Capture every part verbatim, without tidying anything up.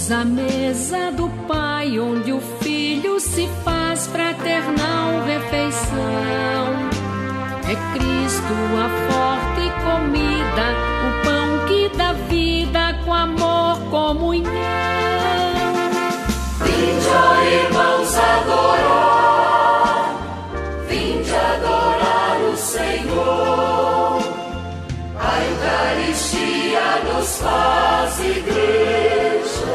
à mesa do Pai, onde o Filho se faz fraternal refeição. É Cristo a forte comida, o pão que dá vida, com amor, comunhão. Vinde, ó irmãos, adorar, vinde adorar o Senhor. A Eucaristia nos faz igreja,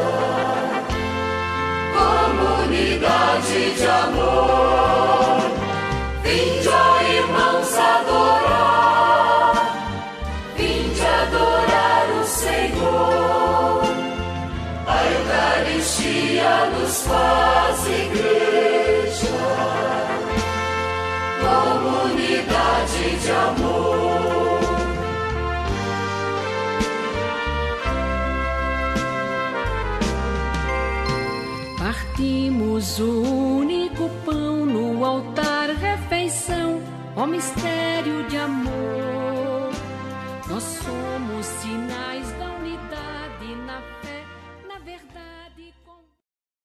comunidade de amor. Vinde, ó irmãos, adorar, vinde adorar o Senhor. A Eucaristia nos faz igreja, comunidade de amor. Partimos o único pão no altar, refeição, ó mistério de amor. Nós somos sinais da